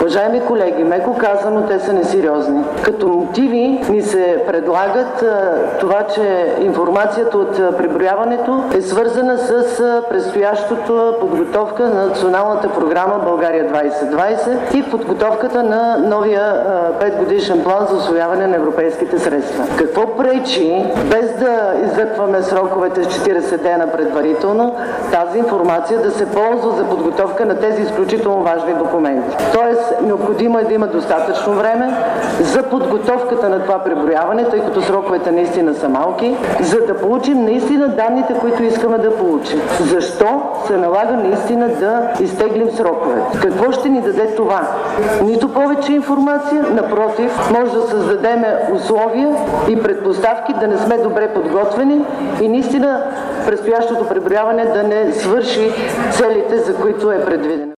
Уважаеми колеги, меко казано, те са несериозни. Като мотиви ни се предлагат това, че информацията от преброяването е свързана с предстоящата подготовка на националната програма България 2020 и подготовката на новия 5-годишен план за усвояване на европейските средства. Какво пречи, без да иззъпваме сроковете с 40 дена предварително, тази информация да се ползва за подготовка на тези изключително важни документи? Тоест, необходимо е да има достатъчно време за подготовката на това преброяване, тъй като сроковете наистина са малки, за да получим наистина данните, които искаме да получим. Защо се налага наистина да изтеглим сроковете? Какво ще ни даде това? Нито повече информация, напротив, може да създадем условия и предпоставки да не сме добре подготвени и наистина предстоящото преброяване да не свърши целите, за които е предвидено.